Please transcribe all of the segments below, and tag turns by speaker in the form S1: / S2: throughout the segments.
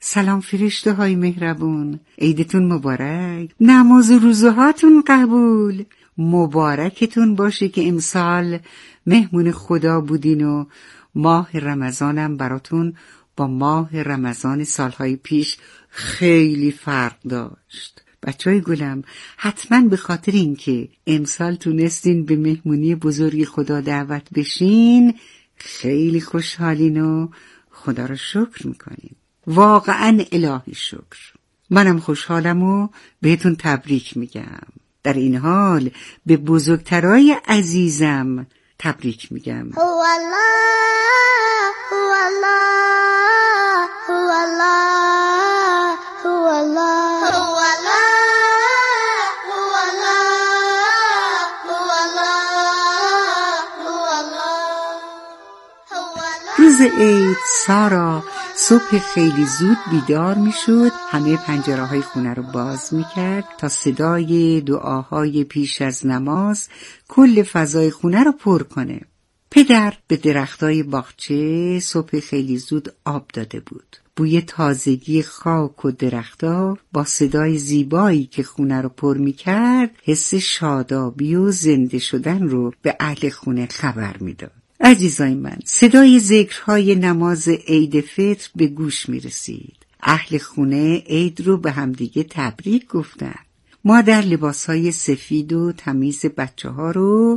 S1: سلام فرشته های مهربون، عیدتون مبارک، نماز و روزهاتون قبول. مبارکتون باشه که امسال مهمون خدا بودین و ماه رمضانم براتون با ماه رمضان سالهای پیش خیلی فرق داشت. بچهای گلم، حتما به خاطر اینکه امسال تونستین به مهمونی بزرگ خدا دعوت بشین خیلی خوشحالین و خدا رو شکر میکنین. واقعا الهی شکر. منم خوشحالم و بهتون تبریک میگم. در این حال به بزرگترای عزیزم تبریک میگم.
S2: هو الله هو الله هو الله هو الله هو الله هو الله هو الله.
S1: روز عید سارا صبح خیلی زود بیدار می شد، همه پنجره های خونه رو باز می کرد تا صدای دعاهای پیش از نماز کل فضای خونه رو پر کنه. پدر به درختای باغچه صبح خیلی زود آب داده بود. بوی تازگی خاک و درختا با صدای زیبایی که خونه رو پر می کرد حس شادابی و زنده شدن رو به اهل خونه خبر می داد. عزیزای من، صدای ذکرهای نماز عید فطر به گوش می رسید. اهل خونه عید رو به همدیگه تبریک گفتن. مادر لباسهای سفید و تمیز بچه ها رو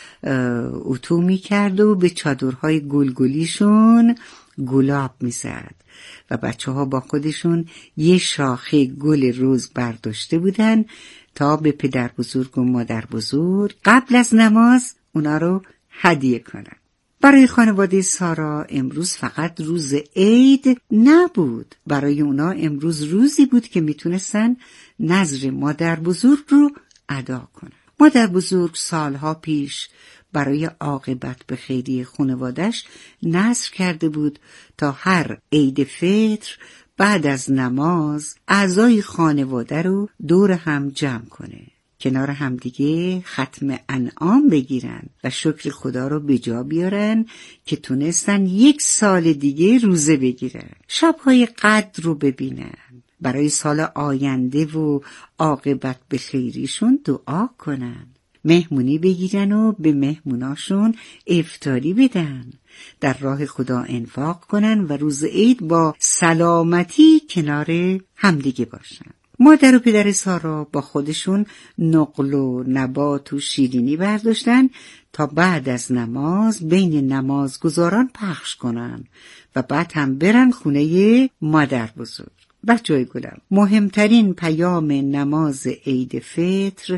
S1: اتو می کرد و به چادرهای گلگلیشون گلاب می زد و بچه ها با خودشون یه شاخه گل رز برداشته بودن تا به پدر بزرگ و مادر بزرگ قبل از نماز اونا رو هدیه کنن. برای خانواده سارا امروز فقط روز عید نبود. برای اونا امروز روزی بود که میتونستن نذر مادر بزرگ رو ادا کنن. مادر بزرگ سالها پیش برای عاقبت به خیری خانواده‌اش نذر کرده بود تا هر عید فطر بعد از نماز اعضای خانواده رو دور هم جمع کنه، کنار همدیگه ختم انعام بگیرن و شکر خدا رو به جا بیارن که تونستن 1 سال دیگه روزه بگیرن. شب‌های قدر رو ببینن، برای سال آینده و عاقبت به خیریشون دعا کنن، مهمونی بگیرن و به مهموناشون افطاری بدن، در راه خدا انفاق کنن و روز عید با سلامتی کنار همدیگه باشن. مادر و پدر سارا با خودشون نقل و نبات و شیرینی برداشتن تا بعد از نماز بین نمازگزاران پخش کنن و بعد هم برن خونه مادر بزرگ. بچه‌های گلم، مهمترین پیام نماز عید فطر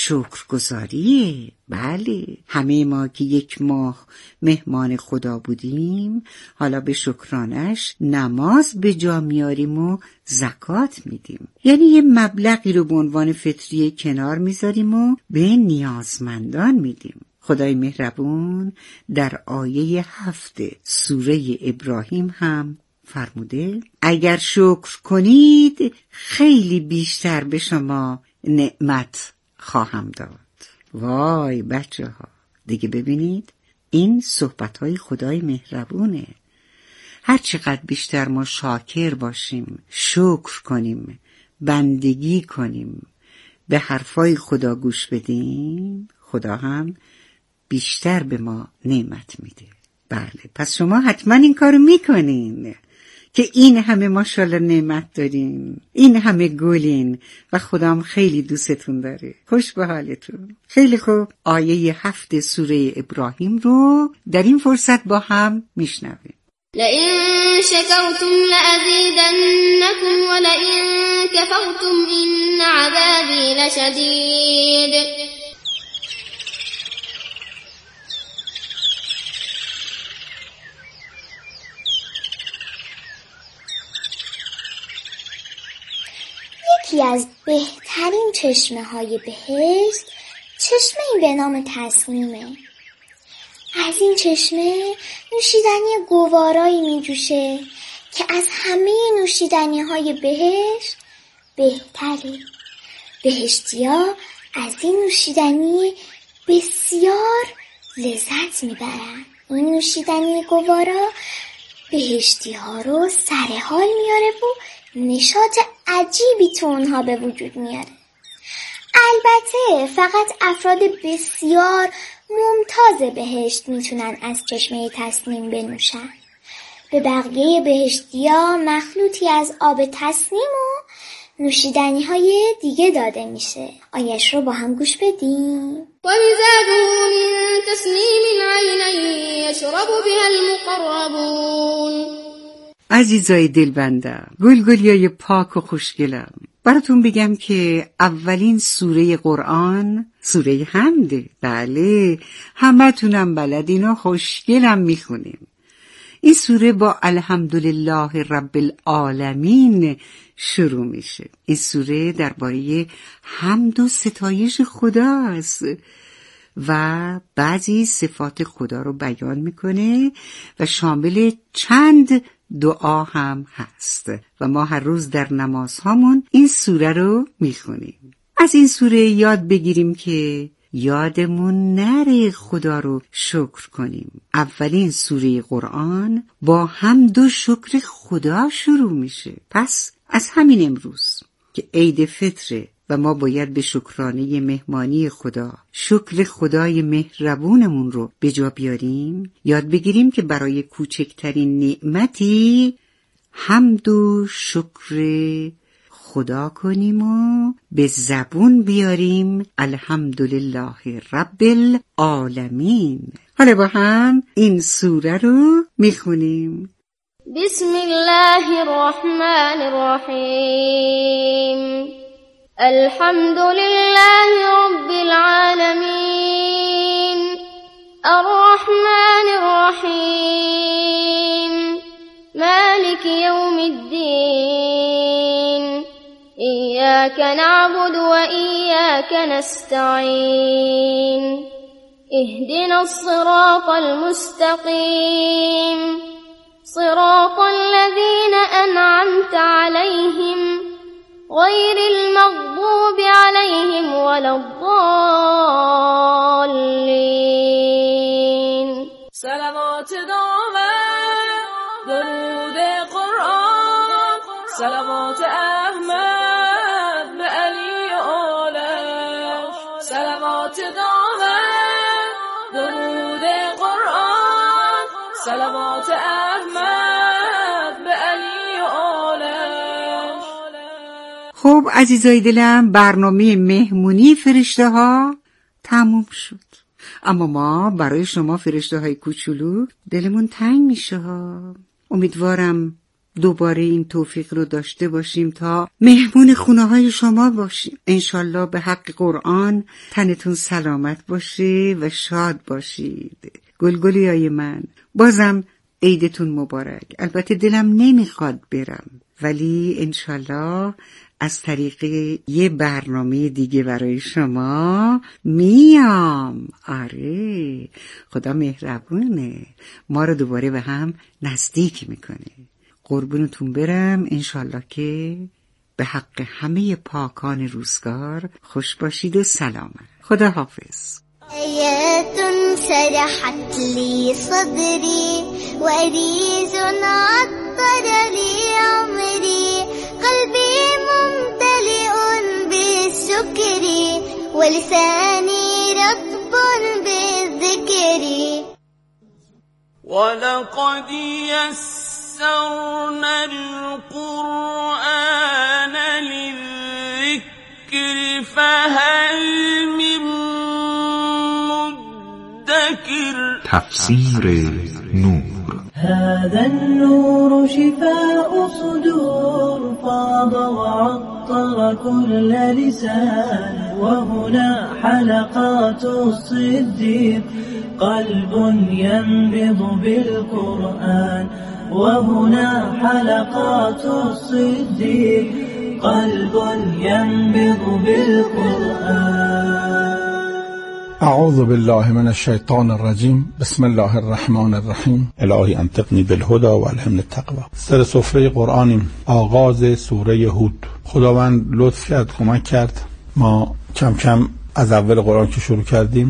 S1: شکرگزاریه. بله، همه ما که 1 ماه مهمان خدا بودیم حالا به شکرانش نماز به جا میاریم و زکات میدیم. یعنی یه مبلغی رو به عنوان فطریه کنار میذاریم و به نیازمندان میدیم. خدای مهربون در آیه 7 سوره ابراهیم هم فرموده اگر شکر کنید خیلی بیشتر به شما نعمت خواهم داد. وای بچه ها، دیگه ببینید این صحبت‌های خدای مهربونه. هر چقدر بیشتر ما شاکر باشیم، شکر کنیم، بندگی کنیم، به حرفای خدا گوش بدیم، خدا هم بیشتر به ما نعمت میده. بله، پس شما حتما این کارو میکنین که این همه ماشاءالله نعمت دارین، این همه گلین و خدام خیلی دوستتون داره. خوش به حالتون. خیلی خوب، آیه 7 سوره ابراهیم رو در این فرصت با هم میشنویم.
S2: لئن شکرتم لأزیدنکم ولئن کفرتم این عذابی لشدید. یکی از بهترین چشمه‌های بهشت چشمه‌ای به نام تسنیمه. از این چشمه نوشیدنی گوارایی میجوشه که از همه نوشیدنی‌های بهشت بهتره. بهشتی‌ها از این نوشیدنی بسیار لذت میبرن. این نوشیدنی گوارا بهشتی ها رو سر حال میاره و نشاط عجیبی تو اونها به وجود میاره. البته فقط افراد بسیار ممتاز بهشت میتونن از چشمه تسنیم بنوشن. به بقیه بهشتیا مخلوطی از آب تسنیم و نوشیدنی های دیگه داده میشه. آیش رو با هم گوش بدیم.
S3: و مزاجه من تسنیم عینی یشرب بها المقربون.
S1: عزیزای دلبندم، گلگلیای پاک و خوشگلم، براتون بگم که اولین سوره قرآن سوره حمده. بله، همه تونم بلدین و خوشگلم میخونیم. این سوره با الحمدلله رب العالمین شروع میشه. این سوره درباره حمد و ستایش خداست و بعضی صفات خدا رو بیان میکنه و شامل چند دعا هم هست و ما هر روز در نمازهامون این سوره رو میخونیم. از این سوره یاد بگیریم که یادمون نره خدا رو شکر کنیم. اولین سوره قرآن با حمد و شکر خدا شروع میشه. پس از همین امروز که عید فطره و ما باید به شکرانه مهمانی خدا، شکر خدای مهربونمون رو به جا بیاریم، یاد بگیریم که برای کوچکترین نعمتی حمد و شکر خدا کنیم و به زبون بیاریم الحمدلله رب العالمین. حالا با هم این سوره رو میخونیم.
S3: بسم الله الرحمن الرحیم. الحمد لله رب العالمين الرحمن الرحيم مالك يوم الدين إياك نعبد وإياك نستعين اهدنا الصراط المستقيم صراط الذين أنعمت عليهم غير المغضوب عليهم ولا الضالين.
S4: صلوات داور درود قرآن صلوات احمد به علی آلش. صلوات داور درود قرآن صلوات احمد به علی آلش.
S1: خب عزیزای دلم، برنامه مهمونی فرشته ها تموم شد، اما ما برای شما فرشته های کوچولو دلمون تنگ میشه ها. امیدوارم دوباره این توفیق رو داشته باشیم تا مهمون خونه های شما باشیم. انشالله به حق قرآن تنتون سلامت باشه و شاد باشید. گلگلیای من، بازم عیدتون مبارک. البته دلم نمیخواد برم، ولی انشالله از طریق یه برنامه دیگه برای شما میام. آره، خدا مهربونه، ما رو دوباره به هم نزدیک میکنه. قربونتون برم. انشالله که به حق همه پاکان روزگار خوش باشید و سلامت. خدا حافظ.
S2: آیات سرحت لی صدری و عریض عطر لی عمری قلبی ممتلئ بالشکر و لسانی رطب بالذکر
S4: ولقد يسرنا القرآن للذكر فهل من مدكر.
S5: تفسیر نور.
S6: هذا النور شفاء صدور فاض وعطر كل لسان وهنا حلقات الصديق قلب ينبض بالقرآن وهنا حلقات الصديق قلب ينبض بالقرآن.
S7: اعوذ بالله من الشیطان الرجیم. بسم الله الرحمن الرحیم. الهی انطقنی بالهدى و الهمنی التقوی. سر سفره قرآنیم. آغاز سوره هود. خداوند لطف کرد، کمک کرد. ما کم کم از اول قرآن که شروع کردیم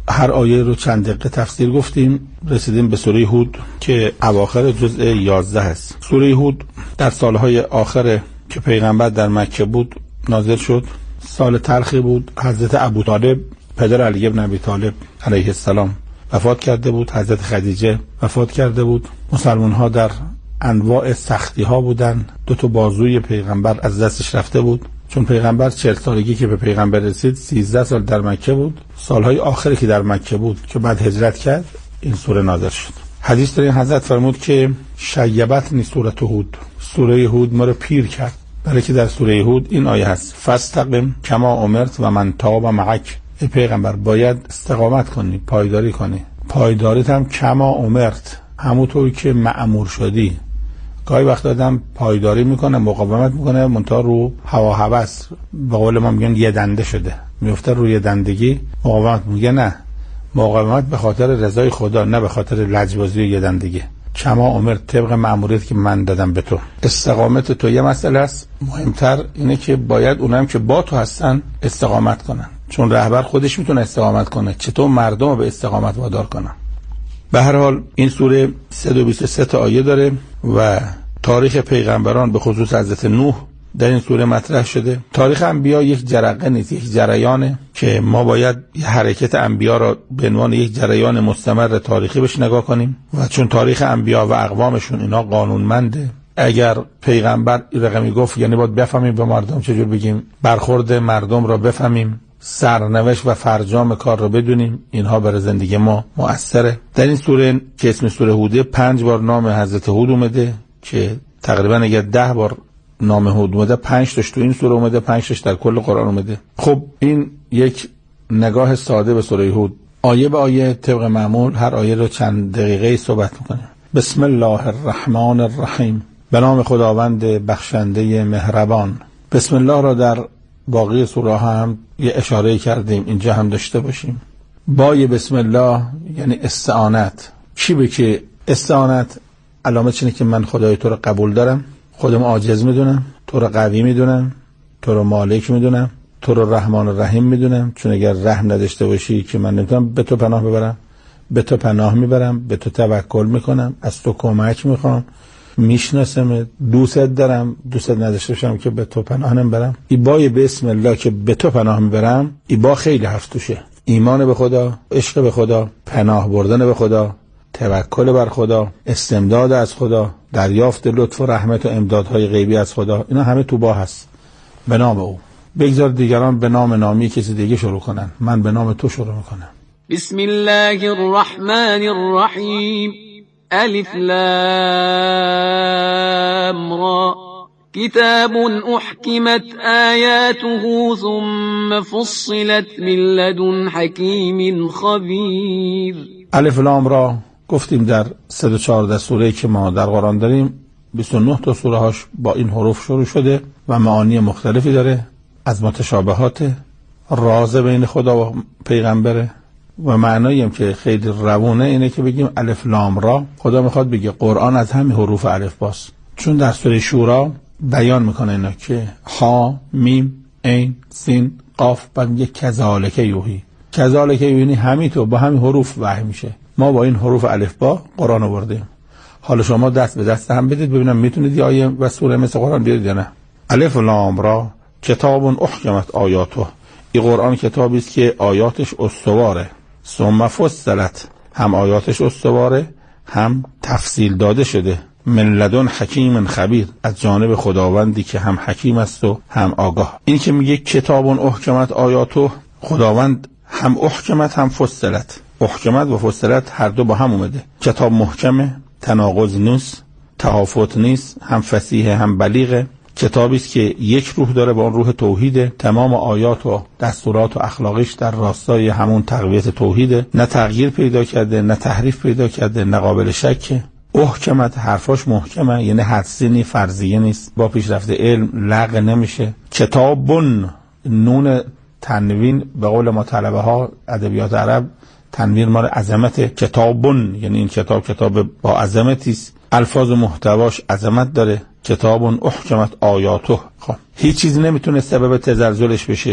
S7: هر آیه رو چند دقیقه تفسیر گفتیم. رسیدیم به سوره هود که اواخر جزء 11 است. سوره هود در سالهای آخر که پیغمبر در مکه بود نازل شد. سال تلخی بود. حضرت ابوطالب پدر علی ابن ابی طالب علیه السلام وفات کرده بود. حضرت خدیجه وفات کرده بود. مسلمان ها در انواع سختی ها بودن. 2 بازوی پیغمبر از دستش رفته بود، چون پیغمبر 40 سالگی که به پیغمبر رسید 13 سال در مکه بود. سالهای آخری که در مکه بود که بعد هجرت کرد این سوره نازل شد. حدیث دارین حضرت فرمود که شیبتنی سوره هود، سوره هود ما رو پیر کرد. برای که در سوره هود این آیه هست فاستقم کما امرت و من تاب معک. ای پیغمبر باید استقامت کنی، پایداری کنی. پایداریت هم کما امرت، همونطوری که مأمور شدی. گاهی وقت آدم پایداری میکنه، مقاومت میکنه، منتها رو هوا هوس، به قول ما میگن یه دنده شده، میفته روی دندگی. مقاومت میگه نه، مقاومت به خاطر رضای خدا، نه به خاطر لجبازی یه دندگی. کما امر، طبق مأموریت که من دادم به تو. استقامت تو یه مسئله است، مهمتر اینه که باید اونم که با تو هستن استقامت کنن، چون رهبر خودش میتونه استقامت کنه، چطور مردم رو به استقامت وادار کنن. به هر حال این سوره 123 تا آیه داره و تاریخ پیغمبران به خصوص حضرت نوح در این سوره مطرح شده. تاریخ انبیا یک جرقه نیست، یک جریانه که ما باید حرکت انبیا را به عنوان یک جریان مستمر تاریخی بهش نگاه کنیم و چون تاریخ انبیا و اقوامشون اینا قانونمنده. اگر پیغمبر این رقمی گفت یعنی باید بفهمیم به مردم چجور بگیم، برخورد مردم را بفهمیم، سرنوشت و فرجام کار رو بدونیم. اینها برای زندگی ما مؤثره. در این سوره که اسم سوره هوده 5 بار نام حضرت هود اومده که تقریبا اگر 10 بار نام هود اومده 5 تاش تو این سوره اومده، 5 تاش در کل قرآن اومده. خب این یک نگاه ساده به سوره هود. آیه به آیه طبق معمول هر آیه رو چند دقیقه صحبت میکنیم. بسم الله الرحمن الرحیم، به نام خداوند بخشنده مهربان. بسم الله را در باقی سوره هم یه اشاره کردیم، اینجا هم داشته باشیم. بای بسم الله یعنی استعانت. چی به که استعانت علامت اینه که من خدای تو رو قبول دارم، خودم عاجز میدونم، تو رو قوی میدونم، تو رو مالک میدونم، تو رو رحمان و رحیم میدونم، چون اگر رحم نداشته باشی که من نمیتونم به تو پناه ببرم، به تو پناه میبرم، به تو توکل میکنم، از تو کمک میخوام، میشناسم، دوست دارم، دوست نداشته باشم که به تو پناه نمیبرم. ای بای بسم الله که به تو پناه میبرم، ای با خیلی حرف توشه. ایمان به خدا، عشق به خدا، پناه بردن به خدا، توکل بر خدا، استمداد از خدا، دریافت لطف و رحمت و امدادهای غیبی از خدا، اینا همه تو با هست. به نام او. بگذار دیگران به نام نامی کسی دیگه شروع کنن، من به نام تو شروع میکنم.
S8: بسم الله الرحمن الرحیم. الف لام را. کتاب احکمت آیاته ثم فصلت من لدن حکیم خبیر.
S7: الف لام را گفتیم در 114 سوره که ما در قرآن داریم 29 تا سوره هاش با این حروف شروع شده و معانی مختلفی داره. از متشابهات، راز بین خدا و پیغمبره و معنایی هم که خیلی روونه اینه که بگیم الف لام را. خدا میخواد بگه قرآن از همین حروف الف باست، چون در سوره شورا بیان میکنه اینا که ها میم عین سین قاف بعد میگه کذالک یوحی. کذالک یعنی همینطور با همین حروف وحی میشه. ما با این حروف الف با قرآن آوردیم. حالا شما دست به دست هم بدید ببینم میتونید یا آیه و سوره مثل قرآن بیارید یا نه. الف لام را کتاب احکمت آیاته. این قرآن کتابی است که آیاتش استواره. ثم فصلت، هم آیاتش استواره هم تفصیل داده شده. من لدن حکیم خبیر، از جانب خداوندی که هم حکیم است و هم آگاه. این که میگه کتاب احکمت آیاته، خداوند هم احکمت هم فصلت. احکمت و فصلت هر دو با هم اومده. کتاب محکمه، تناقض نیست، تهافت نیست، هم فصیح هم بلیغه. کتابی است که یک روح داره با اون روح توحیده. تمام آیات و دستورات و اخلاقیش در راستای همون تقویت توحیده. نه تغییر پیدا کرده، نه تحریف پیدا کرده، نه قابل شکه. احکمت حرفاش محکمه، یعنی حدسی نیست، فرضیه نیست، با پیشرفت علم لغو نمیشه. کتابون، نون تنوین به قول ما طلبه ها ادبیات عرب تنوین مال عظمت. کتابون یعنی این کتاب با عظمتی است، الفاظ و محتواش عظمت داره. کتابون احکمت آیاته. خب هیچ چیزی نمیتونه سبب تزلزلش بشه.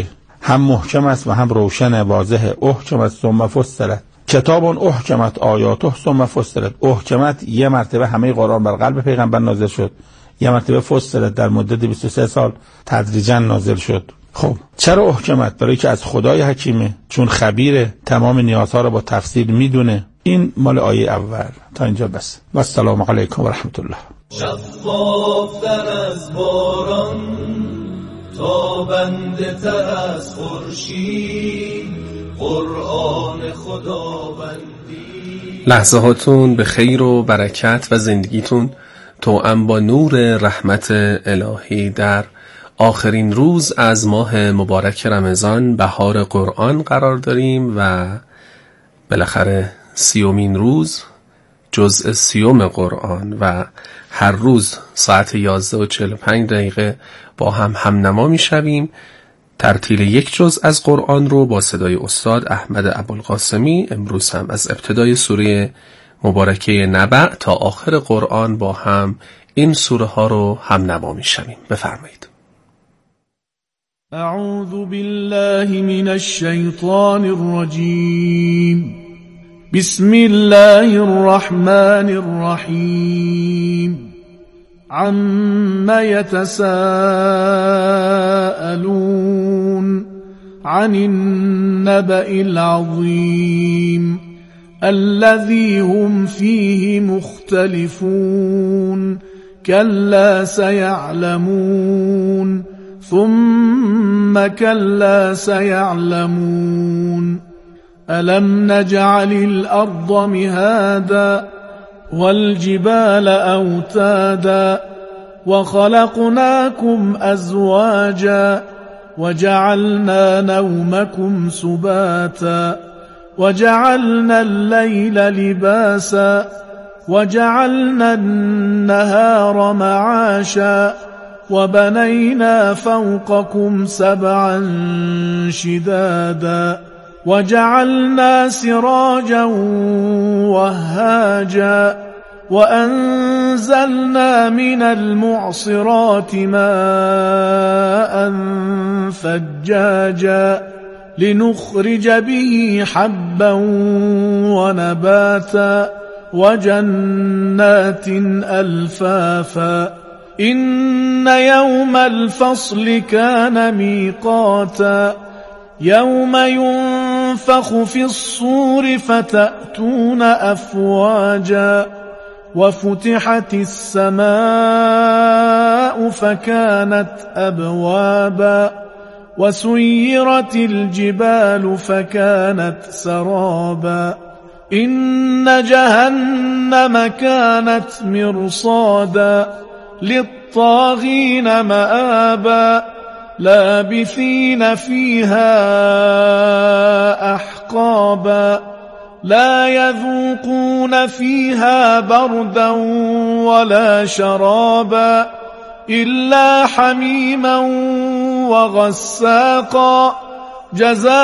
S7: هم محکم است و هم روشن واضح. احکمت ثم فصلت کتاب احکمت آیاته ثم فصلت. احکمت یه مرتبه همه قرآن بر قلب پیغمبر نازل شد، یه مرتبه فصلت در مدت 23 سال تدریجا نازل شد. خب چرا احکمت؟ برای که از خدای حکیمه، چون خبیره، تمام نیازها رو با تفصیل میدونه. این مال آیه اول. تا اینجا بس. و السلام علیکم و رحمت الله.
S6: شفافتر از باران، تابنده تر از خورشید، قرآن خداوندی.
S9: لحظه هاتون به خیر و برکت و زندگیتون توأم با نور رحمت الهی در آخرین روز از ماه مبارک رمضان، بهار قرآن قرار داریم و بالاخره 30مین روز، جزء 30 قرآن و هر روز ساعت 11:45 با هم نما می شویم. ترتیل یک جزء از قرآن رو با صدای استاد احمد ابوالقاسمی امروز هم از ابتدای سوره مبارکه نبأ تا آخر قرآن با هم این سوره ها رو هم نما می شویم. بفرمایید.
S6: اعوذ بالله من الشیطان الرجیم. بسم الله الرحمن الرحیم. عما يتساءلون عن النبأ العظيم الذي هم فيه مختلفون كلا سيعلمون ثم كلا سيعلمون ألم نجعل الأرض مهادا والجبال أوتادا وخلقناكم أزواجا وجعلنا نومكم سباتا وجعلنا الليل لباسا وجعلنا النهار معاشا وبنينا فوقكم 7 شدادا وجعلنا سراجا وهاجا وأنزلنا من المعصرات ماء ثجاجا لنخرج به حبا ونباتا وجنات ألفافا إن يوم الفصل كان ميقاتا يوم ينفخ في الصور فتأتون أفواجا وفتحت السماء فكانت أبوابا وسيرت الجبال فكانت سرابا إن جهنم كانت مرصادا للطاغين مآبا لابثين فيها أحقابا لا يذوقون فيها بردا ولا شرابا إلا حميما وغساقا جزاء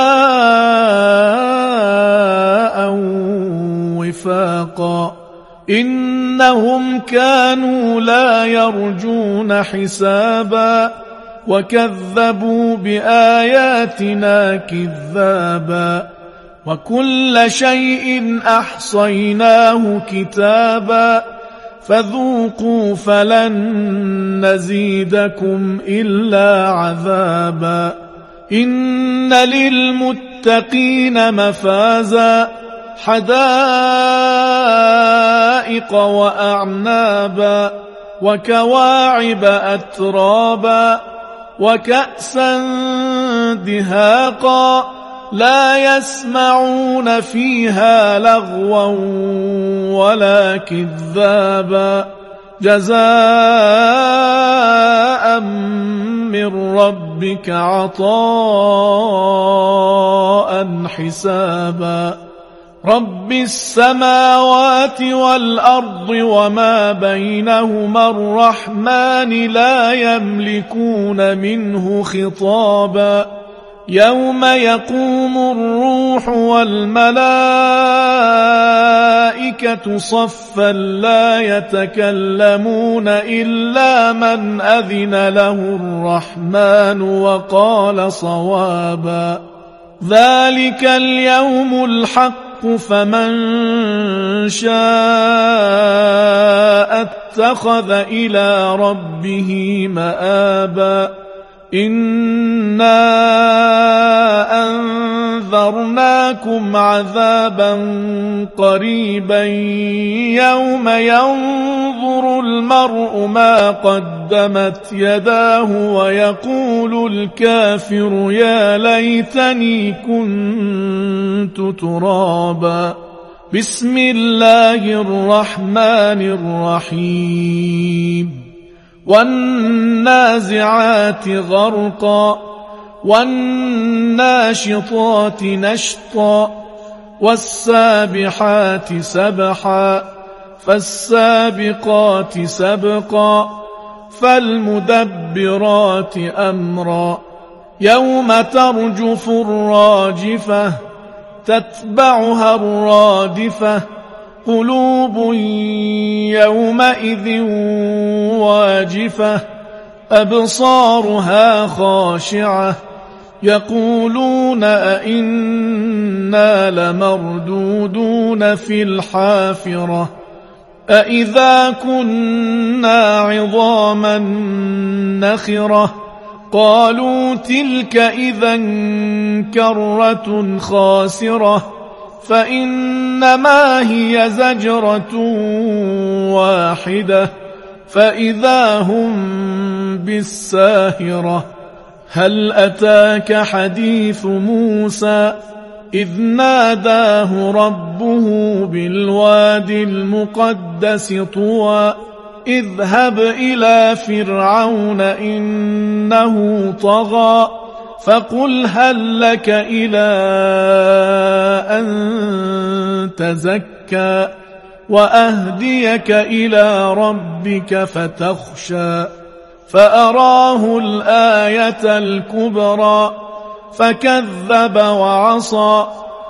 S6: وفاقا إنهم كانوا لا يرجون حسابا وكذبوا بآياتنا كذابا وكل شيء أحصيناه كتابا فذوقوا فلن نزيدكم إلا عذابا إن للمتقين مفازا حدائق وأعنابا وكواعب أترابا وكأسا دهاقا لا يسمعون فيها لغوا ولا كذابا جزاء من ربك عطاء حسابا رب السماوات والأرض وما بينهما الرحمن لا يملكون منه خطابا يوم يقوم الروح والملائكة صفا لا يتكلمون إلا من أذن له الرحمن وقال صوابا ذلك اليوم الحق فمن شاء اتخذ إلى ربه مآبا إنا أنذرناكم عذابا قريبا يوم ينظر المرء ما قدمت يداه ويقول الكافر يا ليتني كنت ترابا بسم الله الرحمن الرحيم والنازعات غرقا والناشطات نشطا والسابحات سبحا فالسابقات سبقا فالمدبرات أمرا يوم ترجف الراجفة تتبعها الرادفة قلوب يومئذ واجفة أبصارها خاشعة يقولون أئنا لمردودون في الحافرة أئذا كنا عظاما نخرة قالوا تلك إذا كرة خاسرة فإنما هي زجرة واحدة فإذا هم بالساهرة هل أتاك حديث موسى إذ ناداه ربه بالواد المقدس طوى اذهب إلى فرعون إنه طغى فقل هل لك إلى أن تزكى وأهديك إلى ربك فتخشى فأراه الآية الكبرى فكذب وعصى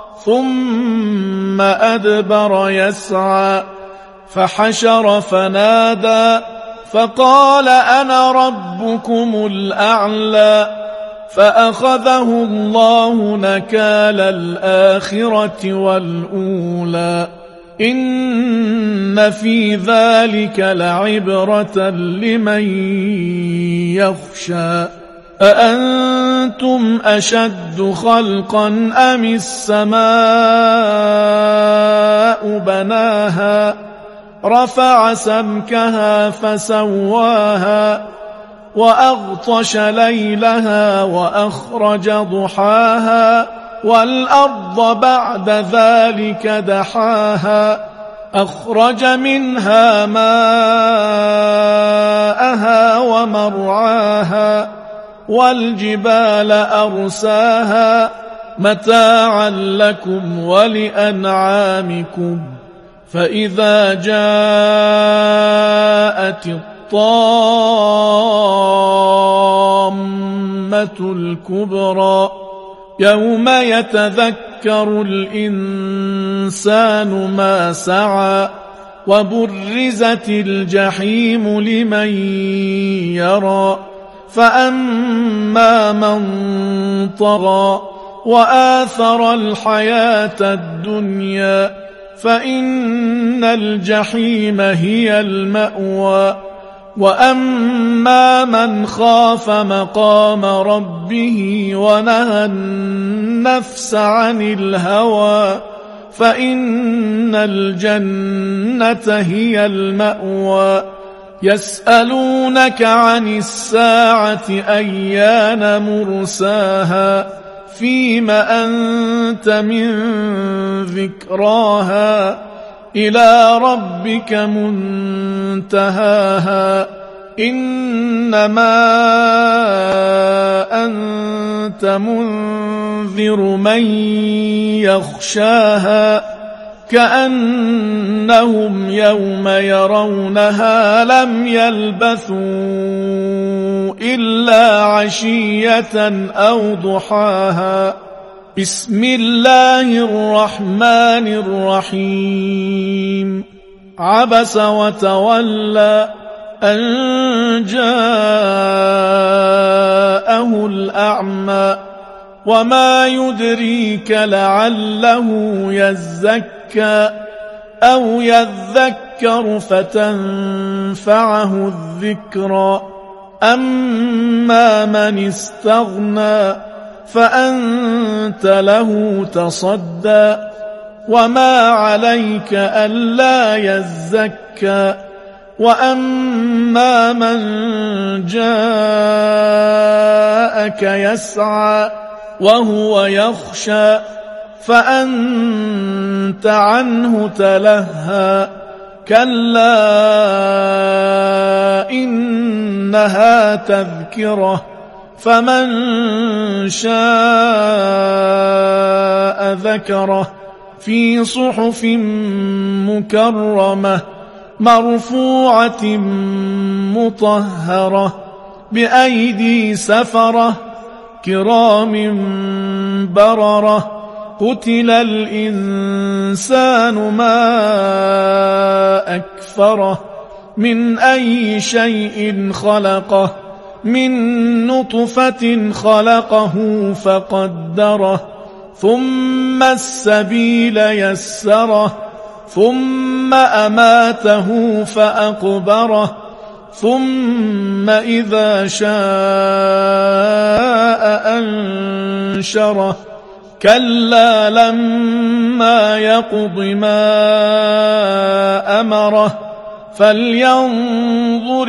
S6: ثم أدبر يسعى فحشر فنادى فقال أنا ربكم الأعلى فأخذه الله نكال الآخرة والأولى إن في ذلك لعبرة لمن يخشى أأنتم أشد خلقا أم السماء بناها رفع سمكها فسواها وأغطش ليلها وأخرج ضحاها والأرض بعد ذلك دحاها أخرج منها ماءها ومرعاها والجبال أرساها متاعا لكم ولأنعامكم فإذا جاءت الطامة الكبرى يوم يتذكر الإنسان ما سعى وبرزت الجحيم لمن يرى فأما من طغى وآثر الحياة الدنيا فإن الجحيم هي المأوى وأما من خاف مقام ربه ونهى النفس عن الهوى فإن الجنة هي المأوى يسألونك عن الساعة أيان مرساها فيم أنت من ذكراها إلى ربك منتهاها إنما أنت منذر من يخشاها كأنهم يوم يرونها لم يلبثوا إلا عشية أو ضحاها. بسم الله الرحمن الرحيم. عبس وتولى أن جاءه الأعمى وما يدريك لعله يزكى أو يذكر فتنفعه الذكرى. أما من استغنى فأنت له تصدى وما عليك ألا يزكى. وأما من جاءك يسعى وهو يخشى فأنت عنه تلهى. كلا إنها تذكرة فمن شاء ذكره في صحف مكرمة مرفوعة مطهرة بأيدي سفرة كرام بررة. قتل الإنسان ما أكفره من أي شيء خلقه من نطفة خلقه فقدره ثم السبيل يسره ثم أماته فأقبره ثم إذا شاء أنشره. كلا لما يقض ما أمره فلينظر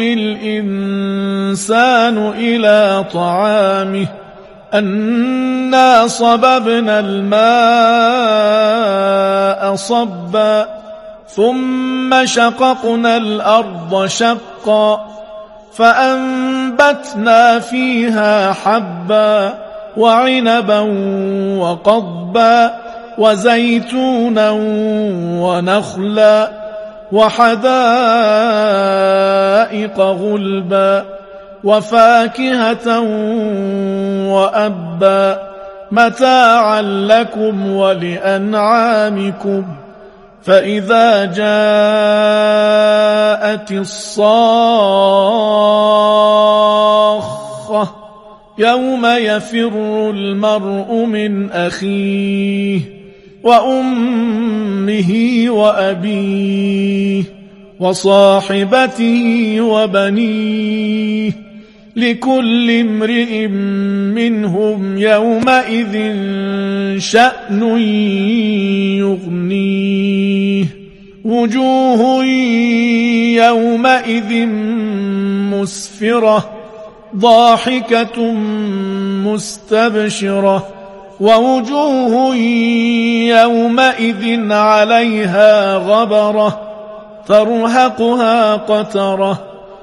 S6: الإنسان إلى طعامه. أنا صببنا الماء صبا ثم شققنا الأرض شقا فأنبتنا فيها حبا وعنبا وقضبا وزيتونا ونخلا وحدائق غلبا وفاكهة وأبا متاعا لكم ولأنعامكم. فإذا جاءت الصاخة يوم يفر المرء من أخيه وأمه وأبيه وصاحبته وبنيه لكل امرئ منهم يومئذ شأن يغنيه. وجوه يومئذ مسفرة ضاحكة مستبشرة ووجوه يومئذ عليها غبرة ترهقها قترة.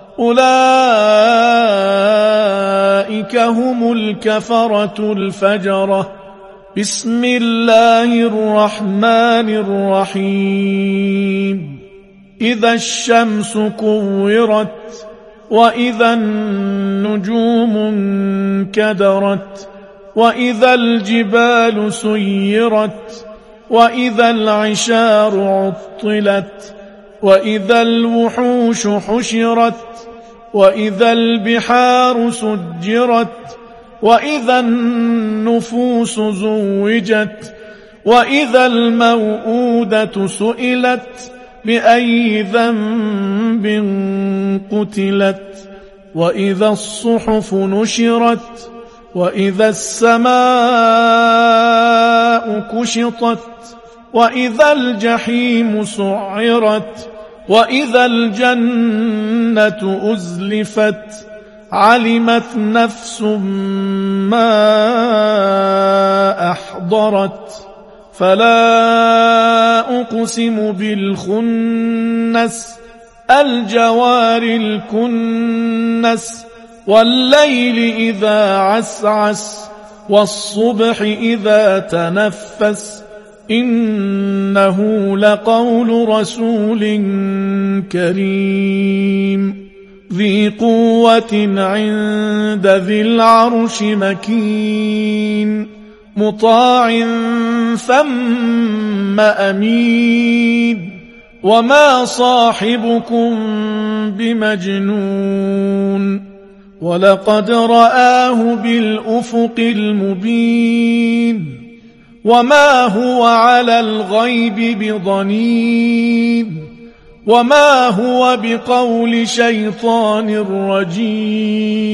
S6: أولئك هم الكفرة الفجرة. بسم الله الرحمن الرحيم. إذا الشمس كورت وإذا النجوم انكدرت وإذا الجبال سيرت وإذا العشار عطلت وإذا الوحوش حشرت وإذا البحار سجرت وإذا النفوس زوجت وإذا الموءودة سئلت بأي ذنب قتلت وإذا الصحف نشرت وإذا السماء كشطت وإذا الجحيم سعرت وإذا الجنة أزلفت علمت نفس ما أحضرت. فلا أقسم بالخنس الجوار الكنس والليل إذا عسعس والصبح إذا تنفس إنه لقول رسول كريم ذي قوة عند ذي العرش مكين مطاع ثم أمين وما صاحبكم بمجنون ولقد رآه بالأفق المبين وما هو على الغيب بضنين وما هو بقول شيطان رجيم